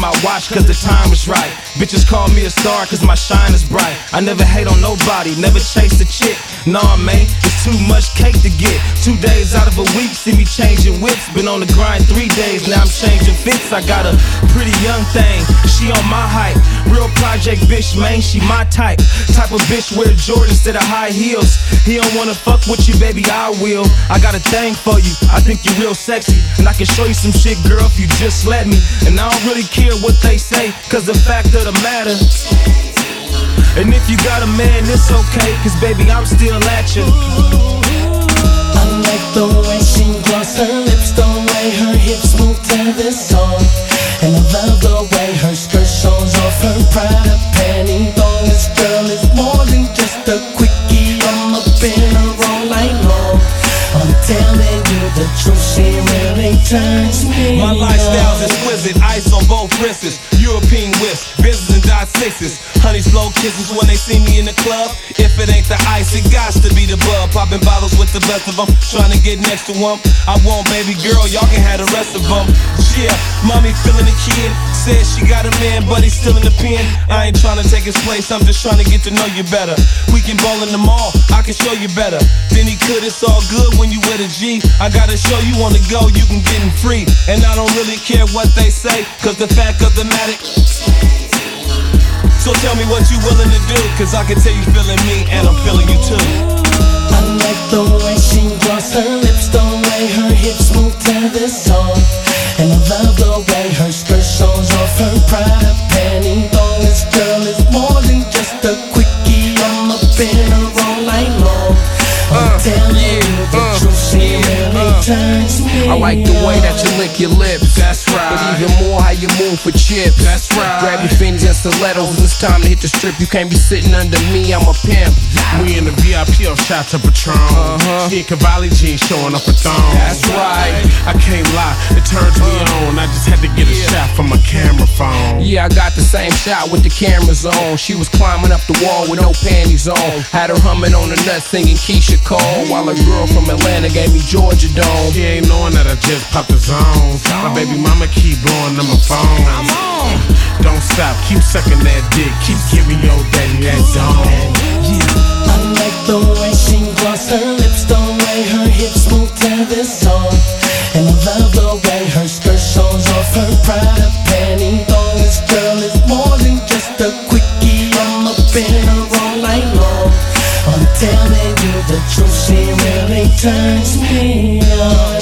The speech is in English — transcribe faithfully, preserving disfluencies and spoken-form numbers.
my watch cause the time is right. Bitches call me a star cause my shine is bright. I never hate on nobody, never chase a chick. Nah man, it's too much cake to get. Two days out of a week, see me changing whips. Been on the grind three days, now I'm changing fits. I got a pretty young thing, she on my height. Real project bitch, man, she my type. Type of bitch wear Jordan instead of high heels. He don't wanna fuck with you, baby, I will. I got a thing for you, I think you real sexy. And I can show you some shit, girl, if you just let me. And I don't really care what they say, cause the fact of the matter. And if you got a man, it's okay, cause baby, I'm still at you. I like the way she gloss her lips, the way her hips move to this song. And I love the way her skirt shows off her Prada pantyhose. This girl is more than just a quickie, I'm up in her all night long. I'm telling you the truth, she really turns me My lifestyle's exquisite, ice on both wrists. European whips, business and dot sixes. Honeys blow kisses when they see me in the club. If it ain't the ice, it gots to be the bub. Popping bottles with the best of them, trying to get next to them. I want baby girl, y'all can have the rest of them. Yeah, mommy feeling the kid. Says she got a man, but he's still in the pen. I ain't trying to take his place, I'm just trying to get to know you better. We can ball in the mall, I can show you better than he could, it's all good when you with a G. I gotta show you on the go, you can get him free. And I don't really care what they say, cause the fact of the matter. So tell me what you willing to do, cause I can tell you feeling me and I'm feeling you too. I like the way she gloss her lips, the way her hips move to this song. And I love the way her skirt shows off her Prada pantyhose. This girl is more than just a quickie, I'm up in her all night long. I'm uh, telling yeah, you the uh, truth, she yeah, really uh, turns me I like the way that you lick your lips. That's right. But even more how you move for chips. That's right. Grab your fingers and stilettos, it's time to hit the strip. You can't be sitting under me, I'm a pimp. We in the V I P of shot to Patron. Uh-huh. She in Cavalli jeans showing up her thong. That's right. I can't lie, it turns me on. I just had to get a Yeah. shot from my camera phone. Yeah, I got the same shot with the cameras on. She was climbing up the wall with no panties on. Had her humming on the nuts singing Keisha Cole, while a girl from Atlanta gave me Georgia Dome. She ain't knowing that I just popped the zone. My baby mama keep blowing on my phone. I'm on. Don't stop, keep sucking that dick. Keep giving your daddy that zone. I like the way she gloss her lips, the way her hips move to this song. And I love the way her skirt shows off her Prada pantyhose. This girl is more than just a quickie, I'm up in her all night long. I'm telling you the truth, she really turns me on.